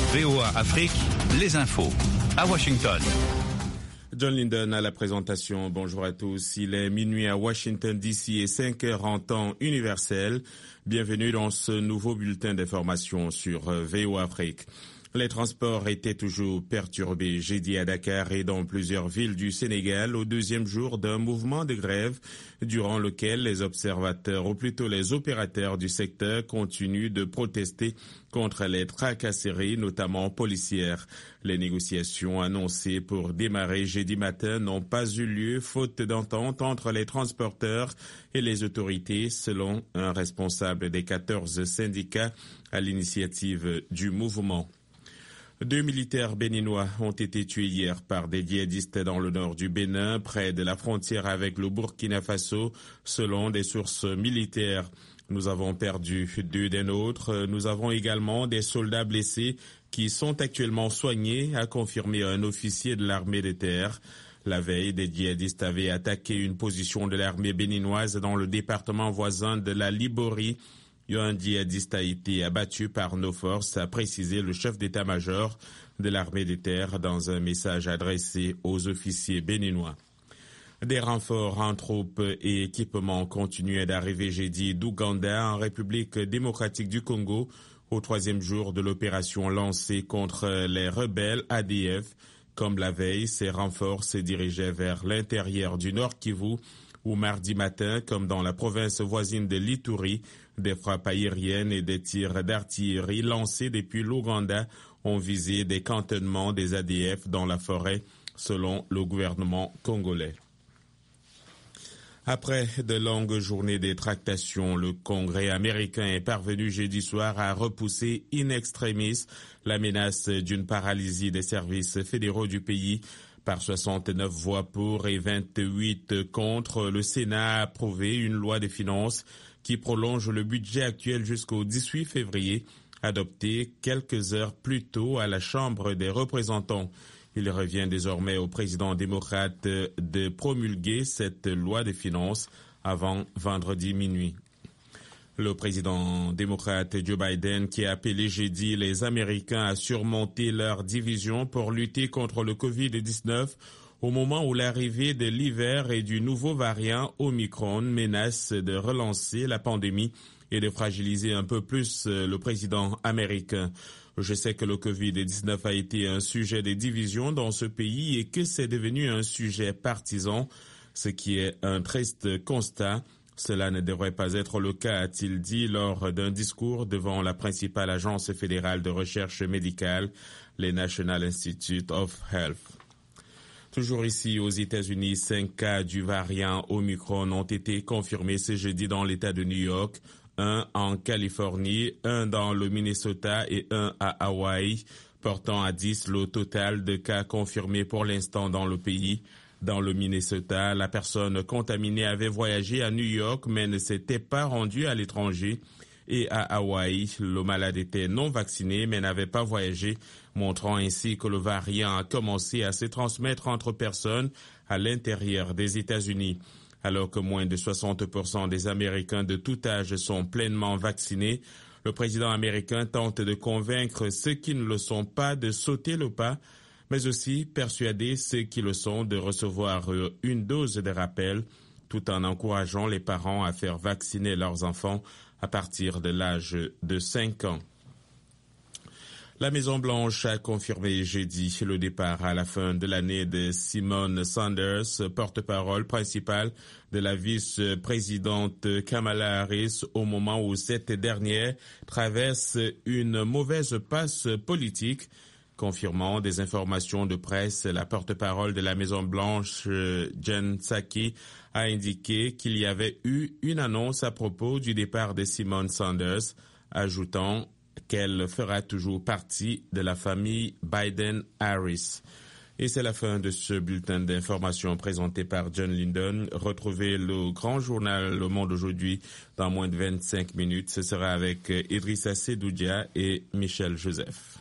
VOA Afrique, les infos. À Washington. John Linden à la présentation. Bonjour à tous. Il est minuit à Washington DC et 5 heures en temps universel. Bienvenue dans ce nouveau bulletin d'information sur VOA Afrique. Les transports étaient toujours perturbés jeudi à Dakar et dans plusieurs villes du Sénégal au deuxième jour d'un mouvement de grève durant lequel les observateurs, ou plutôt les opérateurs du secteur, continuent de protester contre les tracasseries, notamment policières. Les négociations annoncées pour démarrer jeudi matin n'ont pas eu lieu faute d'entente entre les transporteurs et les autorités, selon un responsable des 14 syndicats à l'initiative du mouvement. 2 militaires béninois ont été tués hier par des djihadistes dans le nord du Bénin, près de la frontière avec le Burkina Faso, selon des sources militaires. Nous avons perdu 2 des nôtres. Nous avons également des soldats blessés qui sont actuellement soignés, a confirmé un officier de l'armée de terre. La veille, des djihadistes avaient attaqué une position de l'armée béninoise dans le département voisin de la Liborie. Un djihadiste a été abattu par nos forces, a précisé le chef d'état-major de l'armée de terre dans un message adressé aux officiers béninois. Des renforts en troupes et équipements continuaient d'arriver jeudi d'Ouganda en République démocratique du Congo au 3e jour de l'opération lancée contre les rebelles ADF. Comme la veille, ces renforts se dirigeaient vers l'intérieur du Nord Kivu, où mardi matin, comme dans la province voisine de l'Ituri, des frappes aériennes et des tirs d'artillerie lancés depuis l'Ouganda ont visé des cantonnements des ADF dans la forêt, selon le gouvernement congolais. Après de longues journées de tractations, le Congrès américain est parvenu jeudi soir à repousser in extremis la menace d'une paralysie des services fédéraux du pays. Par 69 voix pour et 28 contre, le Sénat a approuvé une loi de finances qui prolonge le budget actuel jusqu'au 18 février, adopté quelques heures plus tôt à la Chambre des représentants. Il revient désormais au président démocrate de promulguer cette loi de finances avant vendredi minuit. Le président démocrate Joe Biden, qui a appelé jeudi les Américains à surmonter leur division pour lutter contre le Covid-19 au moment où l'arrivée de l'hiver et du nouveau variant Omicron menace de relancer la pandémie et de fragiliser un peu plus le président américain. Je sais que le Covid-19 a été un sujet de division dans ce pays et que c'est devenu un sujet partisan, ce qui est un triste constat. Cela ne devrait pas être le cas, a-t-il dit lors d'un discours devant la principale agence fédérale de recherche médicale, les National Institute of Health. Toujours ici aux États-Unis, 5 cas du variant Omicron ont été confirmés ce jeudi dans l'État de New York, 1 en Californie, 1 dans le Minnesota et 1 à Hawaï, portant à 10 le total de cas confirmés pour l'instant dans le pays. Dans le Minnesota, la personne contaminée avait voyagé à New York mais ne s'était pas rendue à l'étranger. Et à Hawaï, le malade était non vacciné mais n'avait pas voyagé, montrant ainsi que le variant a commencé à se transmettre entre personnes à l'intérieur des États-Unis. Alors que moins de 60% des Américains de tout âge sont pleinement vaccinés, le président américain tente de convaincre ceux qui ne le sont pas de sauter le pas, mais aussi persuader ceux qui le sont de recevoir une dose de rappel, tout en encourageant les parents à faire vacciner leurs enfants à partir de l'âge de 5 ans. La Maison-Blanche a confirmé jeudi le départ à la fin de l'année de Simone Sanders, porte-parole principale de la vice-présidente Kamala Harris, au moment où cette dernière traverse une mauvaise passe politique. Confirmant des informations de presse, la porte-parole de la Maison-Blanche, Jen Psaki, a indiqué qu'il y avait eu une annonce à propos du départ de Simone Sanders, ajoutant qu'elle fera toujours partie de la famille Biden-Harris. Et c'est la fin de ce bulletin d'information présenté par John Linden. Retrouvez le grand journal Le Monde aujourd'hui dans moins de 25 minutes. Ce sera avec Idrissa Sedoudia et Michel Joseph.